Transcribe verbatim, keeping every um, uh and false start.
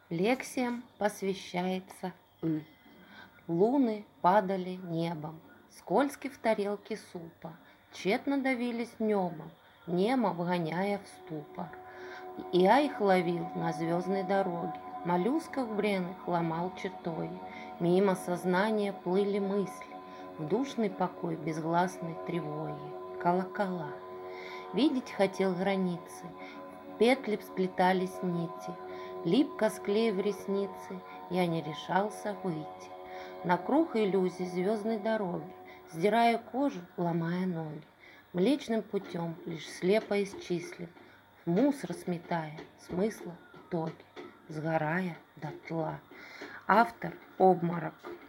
Лекциям посвящается «ы». Луны падали небом, скользки в тарелке супа, тщетно давились небом, немо вгоняя в ступор. И я их ловил на звездной дороге, моллюсков бренных ломал чертой, мимо сознания плыли мысли, в душный покой безгласной тревоги, колокола. Видеть хотел границы, в петли сплетались нити, липко склеив ресницы, я не решался выйти на круг иллюзий звездной дороги, сдирая кожу, ломая ноги, млечным путем лишь слепо исчислен, в мусор сметая смысла итоги, сгорая дотла. Автор — Обморок.